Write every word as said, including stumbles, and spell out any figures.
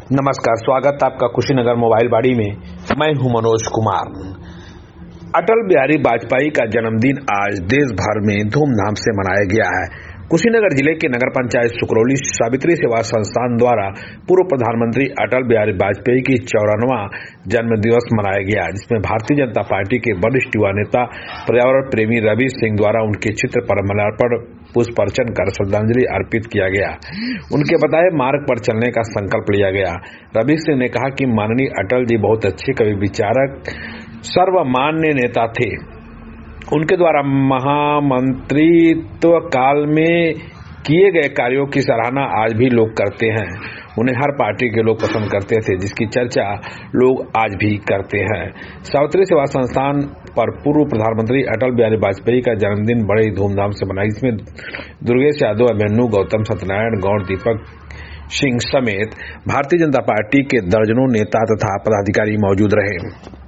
नमस्कार, स्वागत आपका कुशीनगर मोबाइल बाड़ी में। मैं हूं मनोज कुमार। अटल बिहारी वाजपेयी का जन्मदिन आज देश भर में धूमधाम से मनाया गया है। कुशीनगर जिले के नगर पंचायत सुकरौली सावित्री सेवा संस्थान द्वारा पूर्व प्रधानमंत्री अटल बिहारी वाजपेयी की चौरानवां जन्म दिवस मनाया गया, जिसमें भारतीय जनता पार्टी के वरिष्ठ युवा नेता पर्यावरण प्रेमी रवि सिंह द्वारा उनके चित्र पर माल्यार्पण पुष्प अर्चन कर श्रद्धांजलि अर्पित किया गया। उनके बताए मार्ग पर चलने का संकल्प लिया गया। रवि सिंह ने कहा कि माननीय अटल जी बहुत अच्छे कवि, विचारक, सर्वमान्य नेता थे। उनके द्वारा महामंत्रित्व काल में किए गए कार्यों की सराहना आज भी लोग करते हैं। उन्हें हर पार्टी के लोग पसंद करते थे, जिसकी चर्चा लोग आज भी करते हैं। सावित्री सेवा संस्थान पर पूर्व प्रधानमंत्री अटल बिहारी वाजपेयी का जन्मदिन बड़े ही धूमधाम से मनाया, जिसमें दुर्गेश यादव, अभिमन्यु, गौतम, सत्यनारायण गौड़, दीपक सिंह समेत भारतीय जनता पार्टी के दर्जनों नेता तथा पदाधिकारी मौजूद रहे।